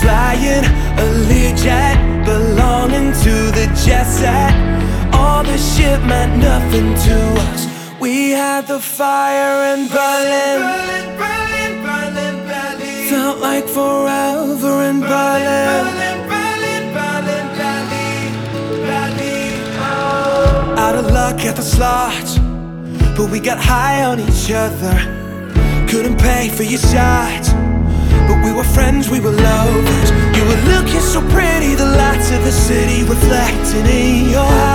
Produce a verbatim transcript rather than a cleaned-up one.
flying a Learjet, belonging to the jet set. All this shit meant nothing to us. We had the fire in Berlin, Berlin, Berlin, Berlin, Berlin. Felt like forever in Berlin, Berlin, Berlin, Berlin, Berlin, Berlin. Oh. Out of luck at the slots, but we got high on each other. Couldn't pay for your shots, but we were friends, we were lovers. You were looking so pretty, the lights of the city reflecting in your eyes.